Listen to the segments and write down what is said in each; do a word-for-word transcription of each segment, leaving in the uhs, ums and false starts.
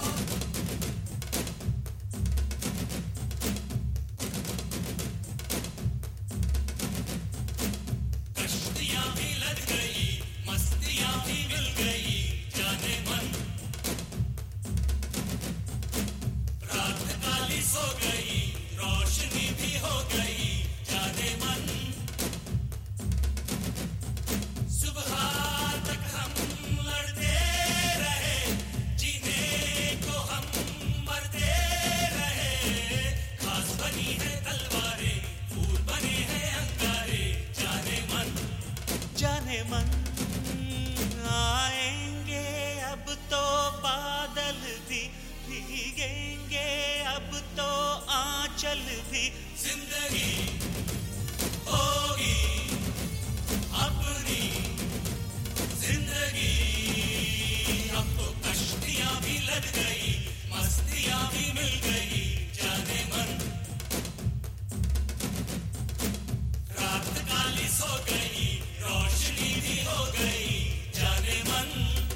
कश्तियां भी लद गई, मस्तियां भी मिल गई, जाने मन। रात काली सो गई, रोशनी भी हो गई, जाने मन। सुबह तक हम लड़ते रहे, जीने को हम मरते रहे। खास बनी है तलवारें, फूल बने हैं अंगारे, जाने मन। जाने मन आएंगे अब तो बादल भी भीगेंगे, अब तो आंचल भी। जिंदगी होगी अपनी जिंदगी, अब तो कश्तियां भी लद गई, मस्तियां भी मिल गई, जाने मन। रात काली सो गई, रोशनी भी हो गई, जाने मन।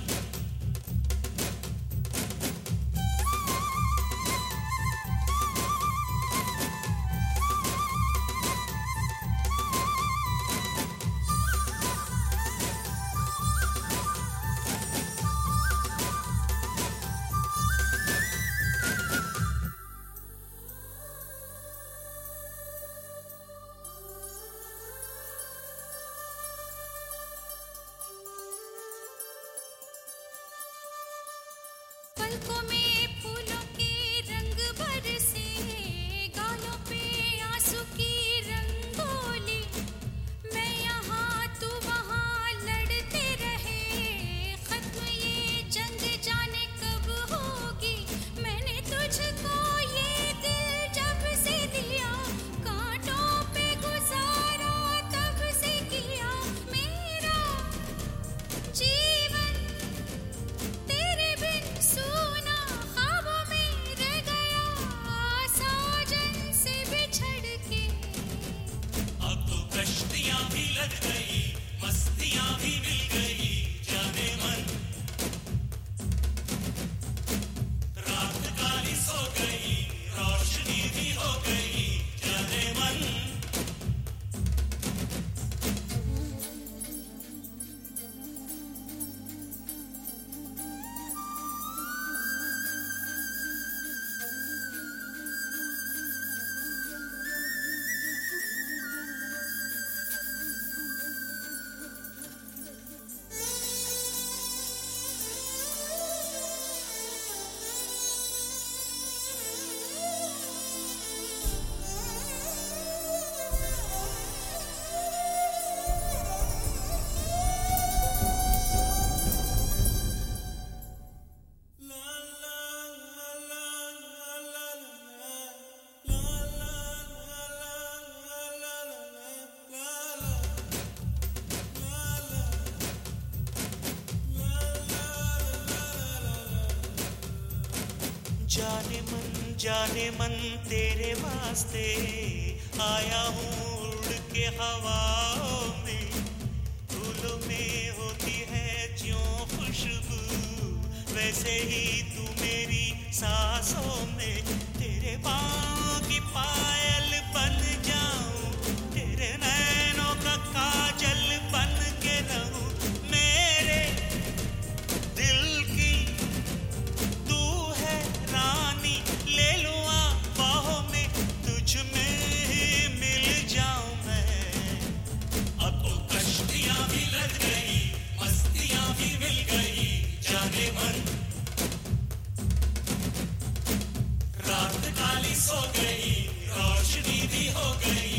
पलकों में फूलों के रंग बरसे, गालों पे आंसू की रंगोली। मैं यहाँ तू वहाँ लड़ते रहे, खत्म ये जंग जाने कब होगी। मैंने तुझको ये दिल जब से दिया, कांटों पे गुजारा तब से किया। मेरा जीवन तेरे बिन सूना ख्वाबों में रह गया, साजन से बिछड़ के। अब तो कश्तियां भी लद गई, मस्तियां भी मिल गई, जाने मन। रात काली सो गई, रोशनी भी हो गई, जाने मन। जाने मन जाने मन तेरे वास्ते आया हूँ उड़ के हवाओं में। फूलों में होती है ज्यों खुशबू, वैसे ही तू मेरी सांसों में। तेरे पाँव की पायल बन जाऊं, तेरे नैनों का काजल बन के रहूं। मेरे दिल की तू है रानी, ले लूं बाहों में, तुझ में ही मिल जाऊं मैं। अब तो कश्तियां भी लद गई, मस्तियां भी मिल गई, जाने मन। रात काली सो गई, रोशनी भी हो गई,